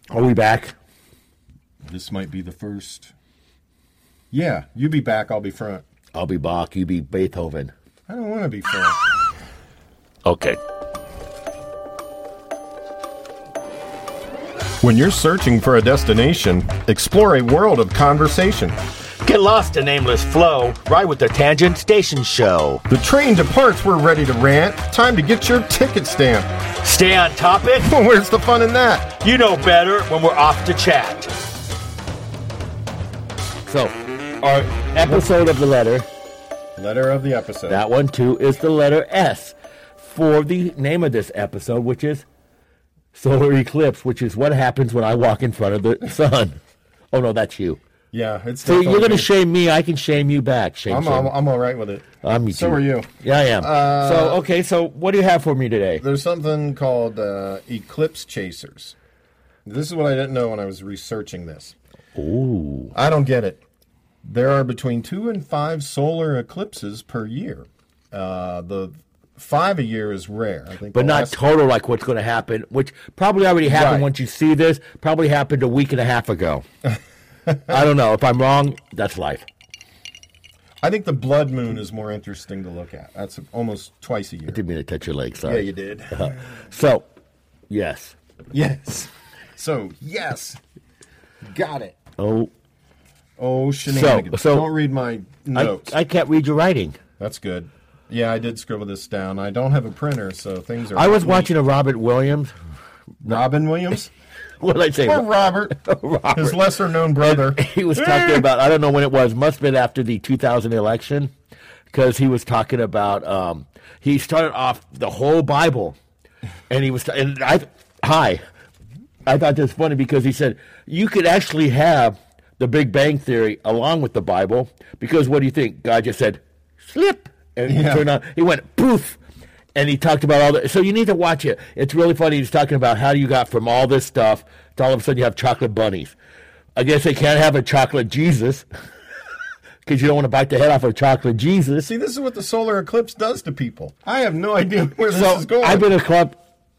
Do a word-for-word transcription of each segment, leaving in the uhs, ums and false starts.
Are we back? This might be the first. Yeah, you be back, I'll be front. I'll be Bach, you be Beethoven. I don't want to be front. Okay. When you're searching for a destination, explore a world of conversation. Get lost in aimless flow, ride with the Tangent Station Show. The train departs, we're ready to rant. Time to get your ticket stamp. Stay on topic. Well, where's the fun in that? You know better when we're off to chat. So, our episode of the letter, Letter of the episode. that one too, is the letter S for the name of this episode, which is solar eclipse, which is what happens when I walk in front of the sun. Oh, no, that's you. Yeah, it's So you're going to me. shame me, I can shame you back. Shame, I'm, shame. I'm, I'm all right with it. I'm so too. are you. Yeah, I am. Uh, so, okay, so what do you have for me today? There's something called uh, eclipse chasers. This is what I didn't know when I was researching this. Ooh. I don't get it. There are between two and five solar eclipses per year. Uh, the five a year is rare. I think, But the not last- total like what's going to happen, which probably already happened Right. once you see this. Probably happened a week and a half ago. I don't know. If I'm wrong, that's life. I think the blood moon is more interesting to look at. That's almost twice a year. Didn't mean to touch your leg, sorry. Yeah, you did. So, yes. Yes. So yes, got it. Oh, Oh, shenanigans! so- Don't read my I, notes. I can't read your writing. That's good. Yeah, I did scribble this down. I don't have a printer, so things are. I was watching a Robert Williams. Robin Williams. What did I say? Or Robert, Robert. his lesser-known brother. He was talking about, I don't know when it was, must have been after the two thousand election, because he was talking about, um, he started off the whole Bible, and he was, and I, hi, I thought this was funny because he said, you could actually have the Big Bang Theory along with the Bible, because what do you think? God just said, slip, and he Yeah. turned on, he went, poof, and he talked about all that. So you need to watch it. It's really funny. He's talking about how you got from all this stuff to all of a sudden you have chocolate bunnies. I guess they can't have a chocolate Jesus because you don't want to bite the head off of chocolate Jesus. See, this is what the solar eclipse does to people. I have no idea where this So is going. I've been a club.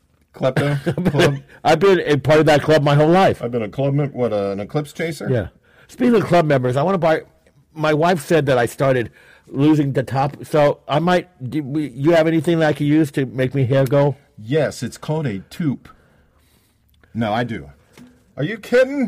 Klepto club. I've been a part of that club my whole life. I've been a club. mem- What? Uh, an eclipse chaser? Yeah. Speaking of club members, I want to buy. My wife said that I started losing the top. So I might. Do we, you have anything that I could use to make me hair go? Yes, it's called a taupe. No, I do. Are you kidding?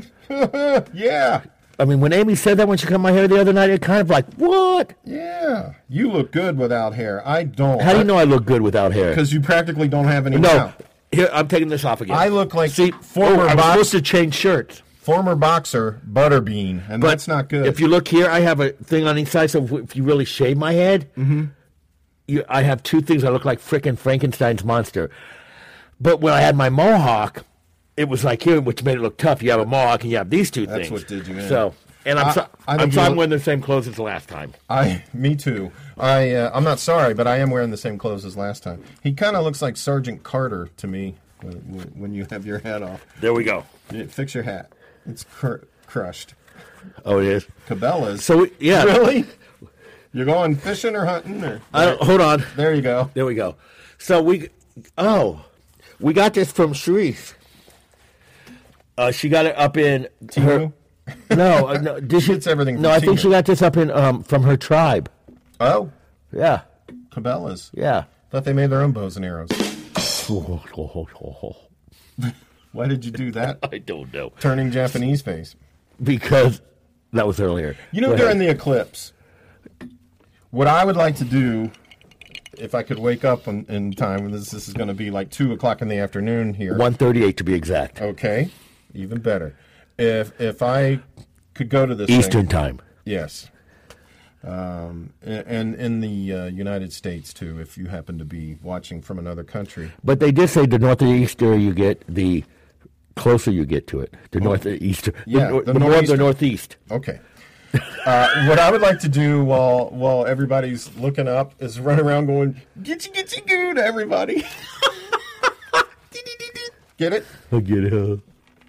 Yeah. I mean, when Amy said that when she cut my hair the other night, it kind of like, what? Yeah. You look good without hair. I don't. How do you know I look good without hair? Because you practically don't have any No. mouth. Here, I'm taking this off again. I look like See, former oh, I'm box- supposed to change shirts. Former boxer Butterbean, and But that's not good. If you look here, I have a thing on each side, so if you really shave my head, mm-hmm. you, I have two things. I look like frickin' Frankenstein's monster. But when I had my mohawk, it was like here, which made it look tough. You have a mohawk and you have these two That's things. what did you in. So, and I'm, I- so, I I'm think sorry you I'm look- wearing the same clothes as the last time. I, me too. I, uh, I'm not sorry, but I am wearing the same clothes as last time. He kind of looks like Sergeant Carter to me when, when you have your hat off. There we go. Yeah, fix your hat. It's cr- crushed. Oh, it is. Cabela's. So, we- yeah. Really? You're going fishing or hunting? Or? I don't, hold on. There you go. There we go. So we, oh, we got this from Sharice. Uh, she got it up in her. Timu? No, uh, no. Did she? gets everything No, from I think Timu. she got this up in um from her tribe. Oh, Yeah, Cabela's. yeah. Thought they made their own bows and arrows. Why did you do that? I don't know Turning Japanese face. because that was earlier. You know, Go during ahead. the eclipse, what I would like to do, if I could wake up in, in time, and this, this is going to be like two o'clock in the afternoon here. one thirty-eight to be exact, Okay, even better. If if I could go to this Eastern thing, time. yes, um, and in the uh, United States too, if you happen to be watching from another country. But they did say the northeaster you get, the closer you get to it. The northeaster, Yeah, the, nor- the the more the northeaster. northeast. Okay. Uh, what I would like to do while while everybody's looking up is run around going gitchy gitchy goo to everybody. Get it? I get it.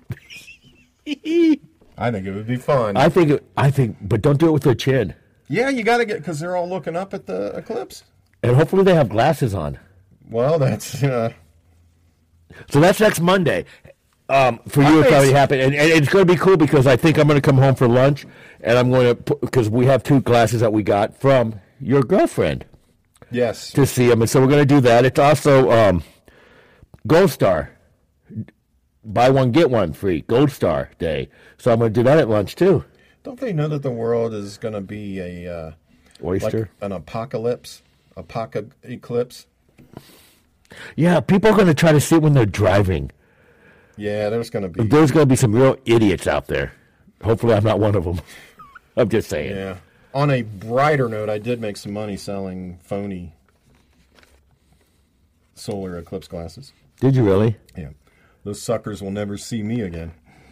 I think it would be fun. I think. it- I think, but don't do it with their chin. yeah, you got to get because they're all looking up at the eclipse. And hopefully they have glasses on. Well, that's uh, So that's next Monday. Um, for I you, it's made already s- happened, and, and it's going to be cool because I think I'm going to come home for lunch, and I'm going to because we have two glasses that we got from your girlfriend Yes. to see them, and so we're going to do that. It's also um, Gold Star, buy one get one free Gold Star Day, so I'm going to do that at lunch too. Don't they know that the world is going to be a uh, like Oyster, an apocalypse? Apocalypse? yeah. People are going to try to see it when they're driving. Yeah, there's going to be. There's going to be some real idiots out there. Hopefully, I'm not one of them. I'm just saying. Yeah. On a brighter note, I did make some money selling phony solar eclipse glasses. Did you really? Yeah. Those suckers will never see me again.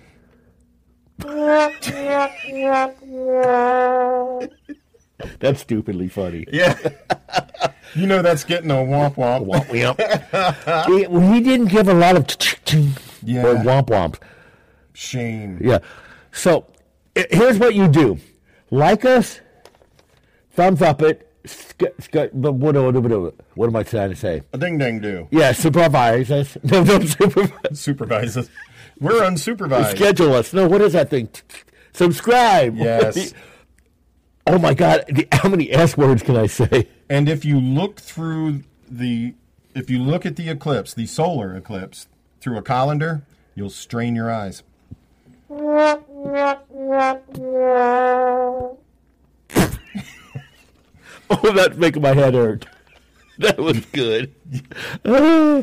That's stupidly funny. Yeah. You know that's getting a womp womp. Womp womp. he, well, he didn't give a lot of Yeah. or womp womps. Shame. Yeah. So i- here's what you do: like us, thumbs up it. Sc- sc- what, what, what, what am I trying to say? A ding ding do. Yeah, supervise us. No, don't supervise. Supervise us. We're unsupervised. Schedule us. No, what is that thing? Subscribe. Yes. Oh my God! The, how many S words can I say? And if you look through the, if you look at the eclipse, the solar eclipse, through a colander, you'll strain your eyes. Oh, that's making my head hurt. That was good. oh,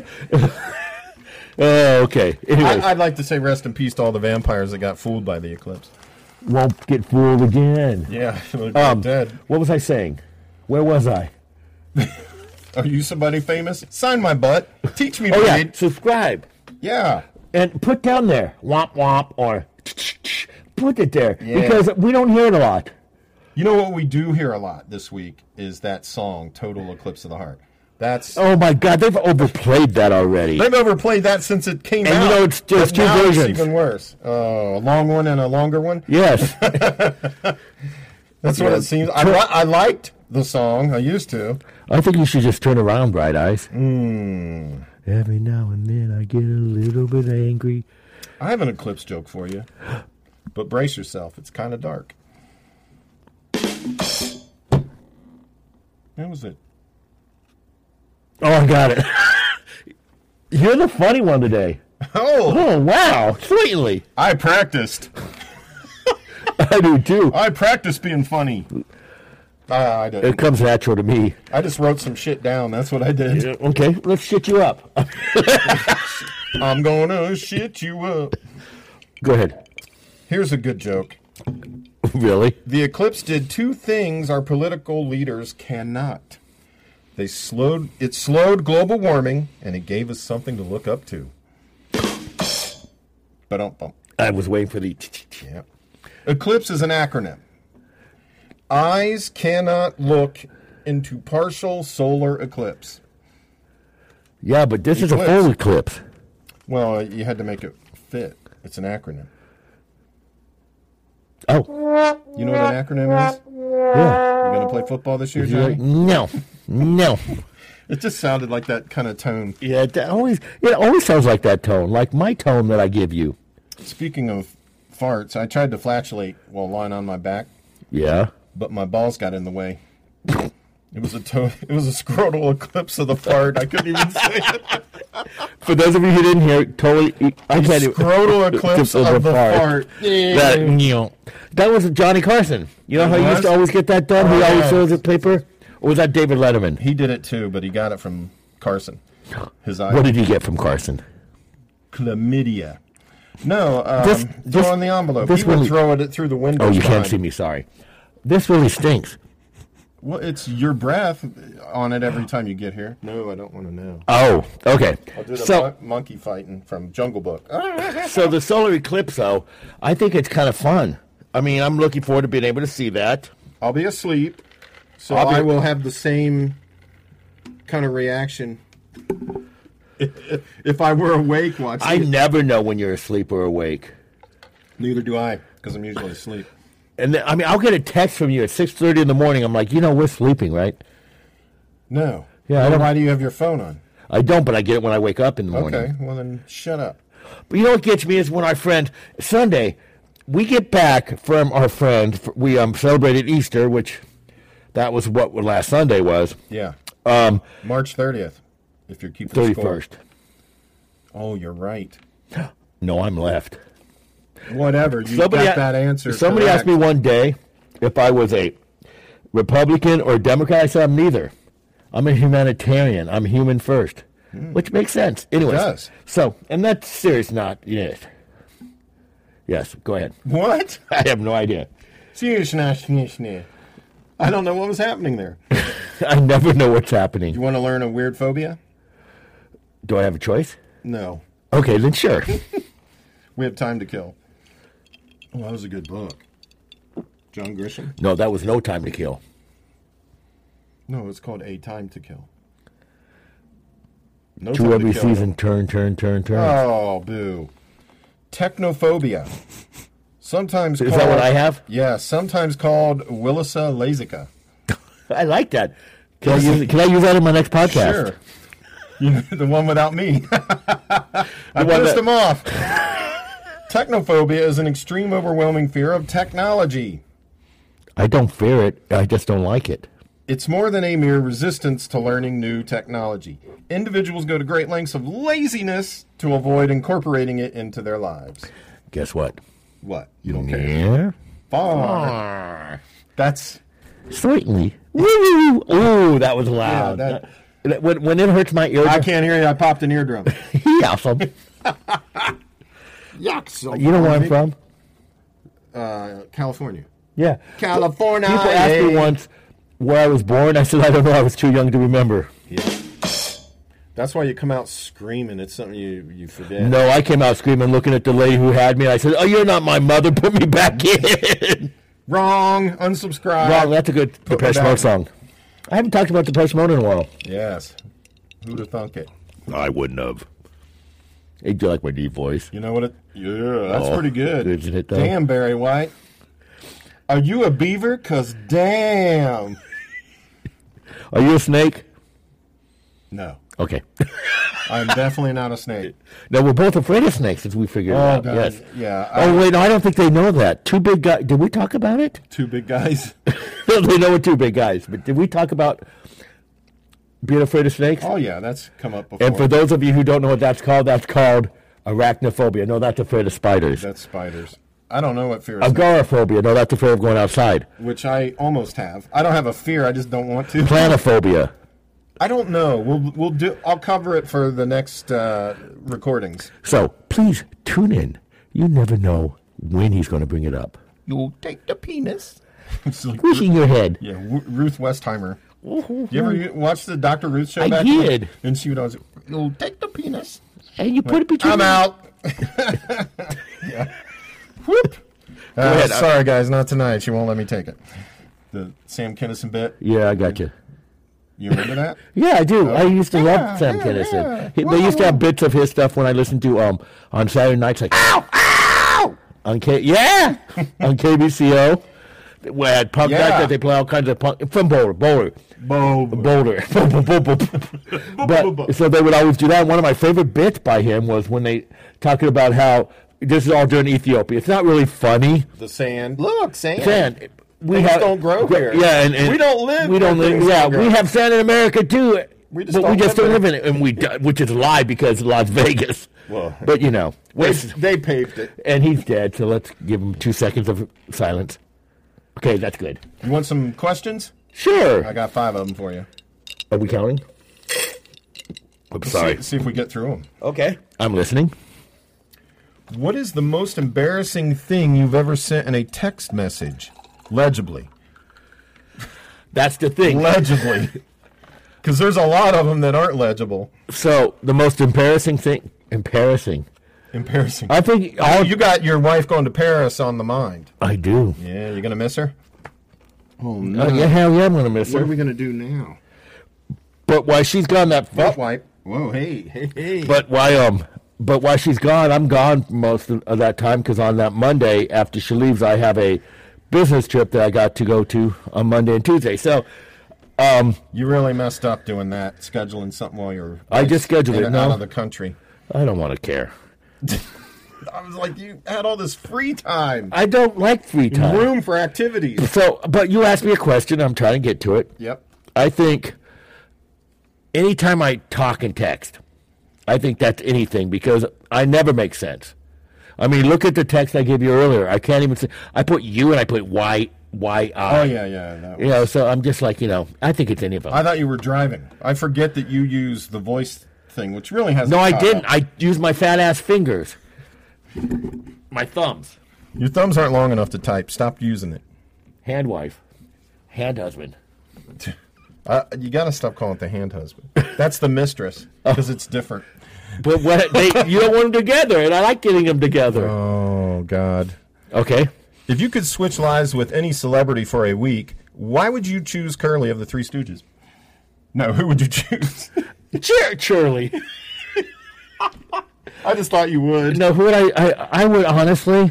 okay. Anyway, I, I'd like to say rest in peace to all the vampires that got fooled by the eclipse. won't get fooled again. Yeah, they're Um, dead. What was I saying? Where was I? Are you somebody famous? Sign my butt. Teach me to Oh yeah, read. subscribe Yeah. and put down there womp womp or put it there Yeah. because we don't hear it a lot. You know what we do hear a lot this week is that song, Total Eclipse of the Heart. That's Oh my God, they've overplayed that already. They've overplayed that since it came And out. you know, it's- there's But two now versions. It's even worse. Oh, a long one and a longer one. Yes. That's what Yeah. it seems. I, li- I liked the song. I used to. I think you should just turn around, Bright Eyes. Hmm. Every now and then I get a little bit angry. I have an eclipse joke for you, but brace yourself. It's kind of dark. That was it. Oh, I got it. You're the funny one today. Oh, Oh, wow. Sweetly. I practiced. I do too. I practiced being funny. Uh, I It didn't. comes natural to me. I just wrote some shit down. That's what I did. Okay, let's shit you up. I'm gonna shit you up. Go ahead. Here's a good joke. Really? The eclipse did two things our political leaders cannot. They slowed it slowed global warming, and it gave us something to look up to. But don't bump. I was waiting for the. Yeah. Eclipse is an acronym. Eyes cannot look into partial solar eclipse. Yeah, but this is a Eclipse. full eclipse. Well, you had to make it fit. It's an acronym. Oh, You know what an acronym is? yeah. You gonna play football this year, You're like, Johnny? no, no. It just sounded like that kind of tone. Yeah, that always. It always sounds like that tone, like my tone that I give you. Speaking of farts, I tried to flatulate while lying on my back, Yeah. but my balls got in the way. It was a to- it was a scrotal eclipse of the fart. I couldn't even say it. For those of you who didn't hear, it, totally. I can't even. Scrotal eclipse of the fart. That, you know, that was Johnny Carson. You know how he used to was? always get that done? He Oh, always yeah. shows his paper? Or was that David Letterman? He did it too, but he got it from Carson. His eye. What did he get from Carson? Chlamydia. No, um, This- throw this- in the envelope. this He would really- throw it through the window. Oh, you can't see me. Sorry. This really stinks. Well, it's your breath on it every time you get here. No, I don't want to know. Oh, okay. I'll do the So, mon- monkey fighting from Jungle Book. so the solar eclipse, though, I think it's kind of fun. I mean, I'm looking forward to being able to see that. I'll be asleep, so I'll be- I will have the same kind of reaction if, if I were awake watching I it. never know when you're asleep or awake. Neither do I, because I'm usually asleep. And then, I mean, I'll get a text from you at six thirty in the morning. I'm like, you know, we're sleeping, right? No. Yeah, I Well, don't- why do you have your phone on? I don't, but I get it when I wake up in the morning. Okay, well then shut up. But you know what gets me is when our friend, Sunday, we get back from our friend, we um, celebrated Easter, which that was what last Sunday was. Yeah. Um, March thirtieth, if you're keeping thirty-first. score. Oh, you're right. No, I'm left. Whatever, you somebody got a- that answer Somebody correct. asked me one day if I was a Republican or Democrat. I said I'm neither. I'm a humanitarian. I'm human first, mm. which makes sense. Anyways, it does. So, and that's serious, not yes. Yes, go ahead. What? I have no idea. I don't know what was happening there. I never know what's happening. You want to learn a weird phobia? Do I have a choice? No. Okay, then sure. We have time to kill. Oh, that was a good book. John Grisham? No, that was No Time to Kill. No, it's called A Time to Kill. No To Time every to Kill. season, turn, turn, turn, turn. Oh, boo. Technophobia. Sometimes Is called, that what I have? Yeah, sometimes called Willisa Lazica. I like that. Can I, use, can I use that in my next podcast? Sure. You, the one without me. I one pissed that- him off. Technophobia is an extreme, overwhelming fear of technology. I don't fear it. I just don't like it. It's more than a mere resistance to learning new technology. Individuals go to great lengths of laziness to avoid incorporating it into their lives. Guess what? What? You don't care? Yeah. Far. That's... Certainly. Woo! Ooh, that was loud. Yeah, that- That- when, when it hurts my ear, I can't hear you. I popped an eardrum. yeah, so, Yuck. So you know where I'm from? Uh, California. Yeah. California. People asked me once where I was born. I said, I don't know. I was too young to remember. Yeah. That's why you come out screaming. It's something you, you forget. No, I came out screaming, looking at the lady who had me. I said, oh, you're not my mother. Put me back in. Wrong. Unsubscribe. Wrong. That's a good Put me Depeche back. Mode song. I haven't talked about Depeche Mode in a while. Yes. Who'd have thunk it? I wouldn't have. Hey, do you like my deep voice? You know what it... Yeah, that's Oh, pretty good. isn't it, though? Damn, Barry White. Are you a beaver? Because damn. Are you a snake? No. Okay. I'm definitely not a snake. No, we're both afraid of snakes, as we figured Oh, out. God. Yes. Yeah. I- Oh, wait, no, I don't think they know that. Two big guys. Did we talk about it? Two big guys. They know we're two big guys. But did we talk about being afraid of snakes? Oh, yeah. That's come up before. And for those of you who don't know what that's called, that's called arachnophobia. No, that's afraid of spiders. That's spiders. I don't know what fear is. Agoraphobia. No, that's afraid of going outside. Which I almost have. I don't have a fear. I just don't want to. Planophobia. I don't know. We'll we'll do. I'll cover it for the next uh, recordings. So please tune in. You never know when he's going to bring it up. You'll take the penis. It's like, Squishing your head. yeah, w- Ruth Westheimer. You ever watch the Doctor Ruth show? I back did. then? And she would always, "You'll take the penis." And you put it between. I'm out. Yeah. Whoop. Uh, ahead. sorry, guys, not tonight. She won't let me take it. The Sam Kinison bit. Yeah, I got you. You remember that? Yeah, I do. I used to Yeah, love Sam yeah, Kinison. yeah. He- Whoa, they used to have whoa. bits of his stuff when I listened to um on Saturday nights, like ow, ow, on K, yeah, on K B C O. We had punk Yeah. night that they play all kinds of punk from Boulder, Boulder, Bo. Boulder. But so they would always do that. One of my favorite bits by him was when they talking about how this is all during Ethiopia. It's not really funny. The sand. Look, sand. Sand. We Things have don't grow here. Yeah, and, and We don't live We don't where live. things Yeah, don't grow. we have sand in America too. We just but we don't just live don't in live in it, and we do- which is a lie because Las Vegas. Well, but you know, They, wait, they paved it. and he's dead. So let's give him two seconds of silence. Okay, that's good. You want some questions? Sure. I got five of them for you. Are we counting? I'm sorry. See, see if we get through them. Okay, I'm listening. What is the most embarrassing thing you've ever sent in a text message? Legibly. That's the thing. Legibly. Because there's a lot of them that aren't legible. So the most embarrassing thing, embarrassing. Embarrassing. I think Oh, all you got your wife going to Paris on the mind. I do. Yeah, you going to miss her? Oh, no. Uh, yeah, hell yeah, I'm gonna miss What her. are we going to do now? But while she's gone, that Butt wipe. Whoa, hey, hey, hey. But why um but while she's gone, I'm gone most of, of that time because on that Monday after she leaves, I have a business trip that I got to go to on Monday and Tuesday. So um You really messed up doing that, scheduling something while you're I just scheduled in it, and no? out of the country. I don't want to care. I was like, you had all this free time. I don't like free time. Room for activities. So, but you asked me a question. I'm trying to get to it. Yep. I think anytime I talk and text, I think that's anything because I never make sense. I mean, look at the text I gave you earlier. I can't even say. I put you and I put Y Y I. Oh yeah, yeah. That was... You know, so I'm just like, you know, I think it's any of them. I thought you were driving. I forget that you use the voice thing, which really has. No, I didn't. I used my fat ass fingers. My thumbs. Your thumbs aren't long enough to type. Stop using it. Hand wife. Hand husband. Uh, you got to stop calling it the hand husband. That's the mistress because it's different. But what they, you don't want them together, and I like getting them together. Oh, God. Okay. If you could switch lives with any celebrity for a week, why would you choose Curly of the Three Stooges? No, who would you choose? Ch- Shirley. I just thought you would. No, who would I, I? I would honestly.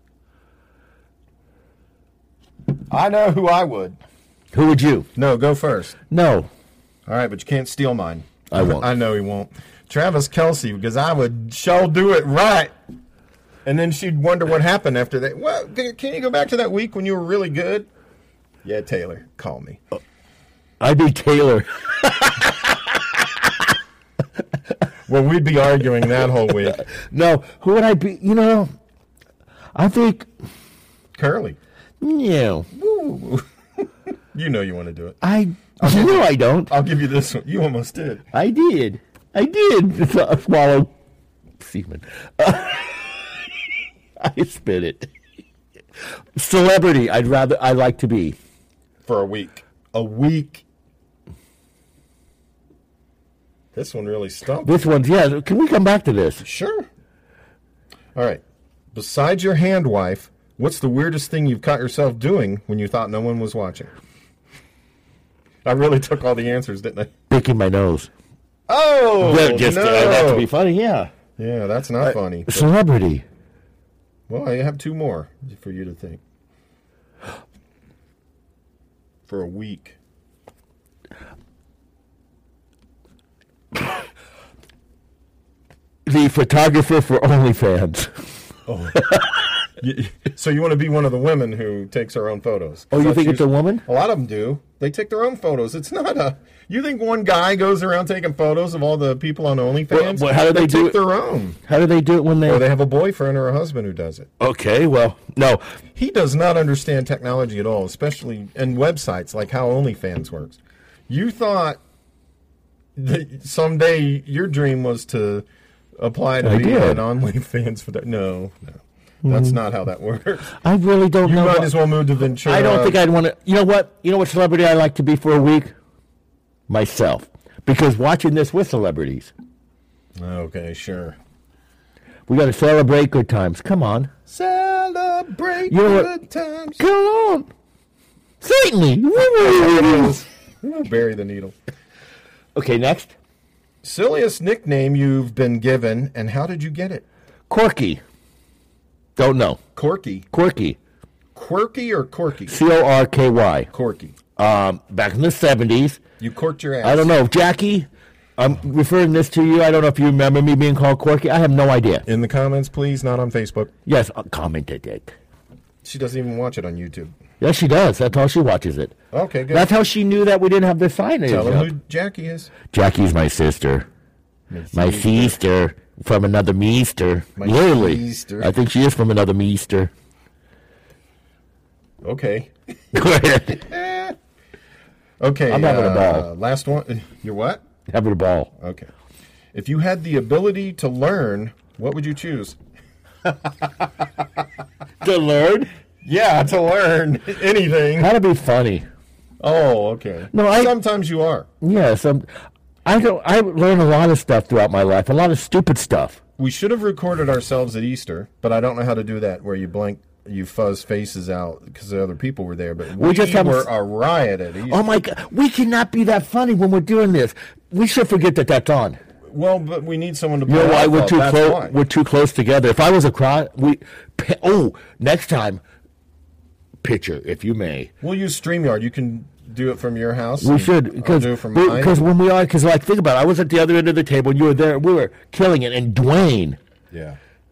I know who I would. Who would you? No, go first. No. All right, but you can't steal mine. I won't. I know he won't. Travis Kelce, because I would sure do it right. And then she'd wonder what happened after that. Well, can you go back to that week when you were really good? Yeah, Taylor, call me. I'd be Taylor. Well, we'd be arguing that whole week. No, who would I be? You know, I think Curly. Yeah. You know you want to do it. I no, I don't. I'll give you this one. You almost did. I did. I did swallow semen. Uh, I spit it. Celebrity. I'd rather. I like to be for a week. A week. This one really stumped. This one's, yeah. Can we come back to this? Sure. All right. Besides your hand wife, what's the weirdest thing you've caught yourself doing when you thought no one was watching? I really took all the answers, didn't I? Picking my nose. Oh, well, just no. uh, that to be funny, yeah. Yeah, that's not uh, funny. But... Celebrity. Well, I have two more for you to think. For a week. The photographer for OnlyFans. Oh. So you want to be one of the women who takes her own photos? Oh, you think it's a woman? A lot of them do. They take their own photos. It's not a... You think one guy goes around taking photos of all the people on OnlyFans? Well, well, how do they, they do take it? Their own. How do they do it when they... Or they have a boyfriend or a husband who does it. Okay, well, no. He does not understand technology at all, especially in websites, like how OnlyFans works. You thought that someday your dream was to apply to I be did. an OnlyFans for that. No, no. That's not how that works. I really don't you know. You might what, as well move to Ventura. I don't think I'd want to. You know what? You know what celebrity I like to be for a week? Myself. Because watching this with celebrities. Okay, sure. We got to celebrate good times. Come on. Celebrate you know good times. Come on. Certainly. Bury the needle. Okay, next. Silliest nickname you've been given, and how did you get it? Corky. Don't know. Corky. Quirky. Quirky or Corky? C O R K Y. Corky. Um, back in the seventies. You corked your ass. I don't know. Jackie, I'm referring this to you. I don't know if you remember me being called Corky. I have no idea. In the comments, please, not on Facebook. Yes, I commented it. She doesn't even watch it on YouTube. Yes, she does. That's how she watches it. Okay, good. That's how she knew that we didn't have the signage. Tell her up. who Jackie is. Jackie's my sister. My, my sister. From another meester. My Literally. meester. I think she is from another meester. Okay. Go ahead. Okay. I'm having uh, a ball. Last one. You're what? Having a ball. Okay. If you had the ability to learn, what would you choose? To learn? Yeah, to learn anything. How to be funny. Oh, okay. No, I, Sometimes you are. Yes. I'm, I don't. I learned a lot of stuff throughout my life. A lot of stupid stuff. We should have recorded ourselves at Easter, but I don't know how to do that. Where you blank, you fuzz faces out because the other people were there. But we, we just have were a riot at Easter. Oh my God! We cannot be that funny when we're doing this. We should forget that that's on. Well, but we need someone to. You know why we're too close? Why. We're too close together. If I was a crowd, we. Oh, next time, picture if you may. We'll use StreamYard. You can do it from your house. We should because because when we are because like think about it, I was at the other end of the table and you were there. We were killing it, and Dwayne. Yeah.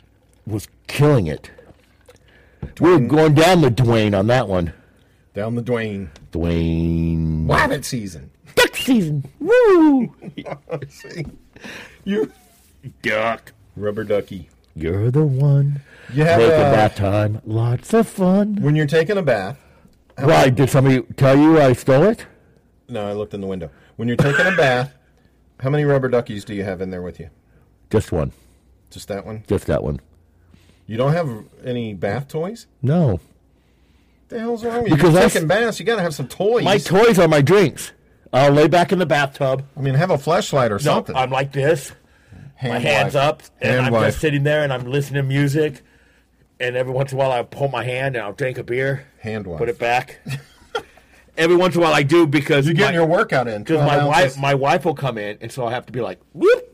was killing it. We were going down the Dwayne on that one. Down the Dwayne. Dwayne. Wabbit season. Duck season. Woo! See? You. Duck. Rubber ducky. You're the one. You have Make a uh, bath time. Lots of fun. when you're taking a bath. Why? Did somebody tell you I stole it? No, I looked in the window. When you're taking a bath, how many rubber duckies do you have in there with you? Just one. Just that one? Just that one. You don't have any bath toys? No. What the hell's wrong with you? Because You're I taking s- baths, you got to have some toys. My toys are my drinks. I'll lay back in the bathtub. I mean, have a flashlight or No, something. I'm like this. Hand my hands wipe. up, and Hand I'm wipe. just sitting there, and I'm listening to music. And every once in a while, I pull my hand and I'll drink a beer. Hand wipe. Put it back. Every once in a while, I do because You're getting my, your workout in. because twelve my wife ounces. my wife will come in, and so I'll have to be like, whoop.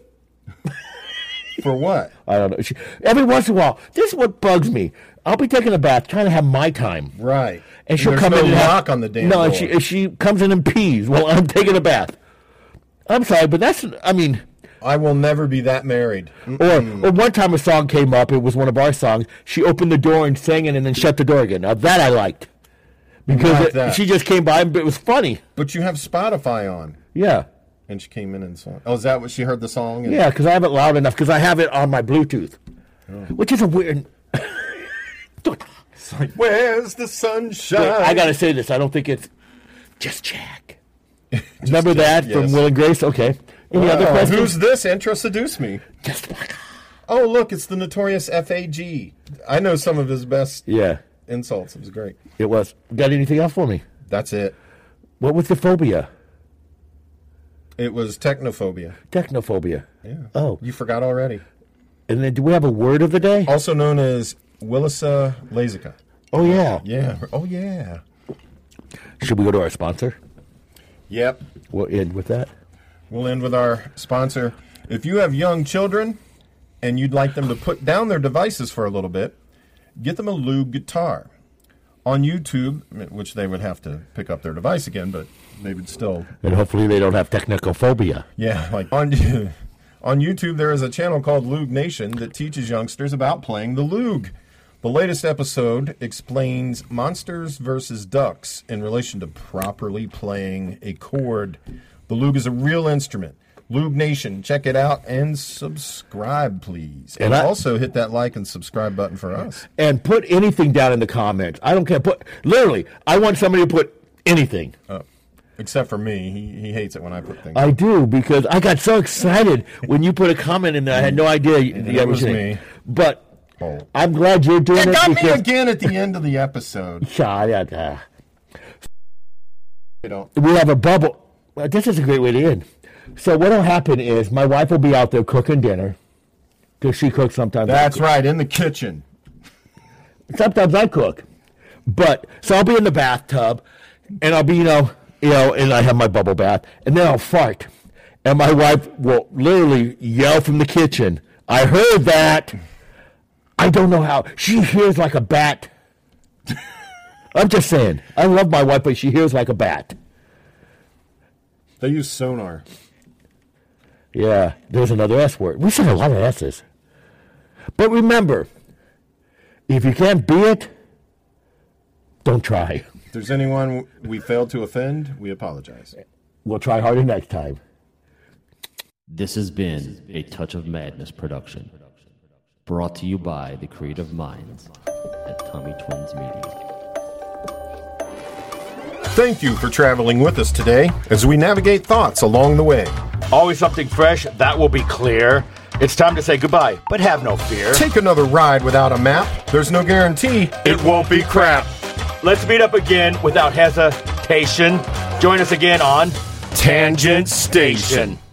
For what? I don't know. She, every once in a while, this is what bugs me. I'll be taking a bath, trying to have my time. Right. And she'll There's come no in and have- lock on the damn No, door. and she, and she comes in and pees while I'm taking a bath. I'm sorry, but that's, I mean, I will never be that married. or, or one time a song came up, it was one of our songs. She opened the door and sang it and then shut the door again. Now that I liked. Because like it- that. she just came by and it was funny. But you have Spotify on. Yeah. And she came in and saw. Oh, is that what she heard the song? And Yeah, because I have it loud enough because I have it on my Bluetooth. Oh. Which is a weird. It's like, where's the sunshine? I got to say this. I don't think it's just Jack. Remember that Jack, from yes. Will and Grace? Okay. Any other Oh, questions? who's this? Introduce me. Just Jack. Oh, look, it's the notorious F A G. I know some of his best Yeah, insults. It was great. it was. Got anything else for me? That's it. What was the phobia? It was technophobia. Technophobia. Yeah. Oh. You forgot already. And then do we have a word of the day? Also known as Willisa Lazica. Oh, yeah. Yeah. Oh, yeah. Should we go to our sponsor? Yep. We'll end with that. We'll end with our sponsor. If you have young children and you'd like them to put down their devices for a little bit, get them a Loog guitar. On YouTube, which they would have to pick up their device again, but they would still... And hopefully they don't have technophobia. Yeah, like on, on YouTube there is a channel called Loog Nation that teaches youngsters about playing the Loog. The latest episode explains monsters versus ducks in relation to properly playing a chord. The Loog is a real instrument. Loog Nation, check it out and subscribe, please. And, And I- also hit that like and subscribe button for us. And put anything down in the comments. I don't care. Put literally, I want somebody to put anything. Oh, except for me. He, he hates it when I put things. I do, because I got so excited when you put a comment in there. I had no idea you, And you it ever was seen me. it. But Oh. I'm glad you're doing It it. got me because- again at the end of the episode. Yeah, yeah, yeah. You know. We have a bubble. Well, this is a great way to end. So what will happen is my wife will be out there cooking dinner, because she cooks sometimes. I That's cook. right, in the kitchen. Sometimes I cook, but so I'll be in the bathtub, and I'll be you know you know, and I have my bubble bath, and then I'll fart, and my wife will literally yell from the kitchen, "I heard that." I don't know how she hears like a bat. I'm just saying. I love my wife, but she hears like a bat. They use sonar. Yeah, there's another S word. We said a lot of S's. But remember, if you can't be it, don't try. If there's anyone we failed to offend, we apologize. We'll try harder next time. This has been a Touch of Madness production, brought to you by the creative minds at Tommy Twins Media. Thank you for traveling with us today as we navigate thoughts along the way. Always something fresh, that will be clear. It's time to say goodbye, but have no fear. Take another ride without a map. There's no guarantee it won't be crap. Let's meet up again without hesitation. Join us again on Tangent Station.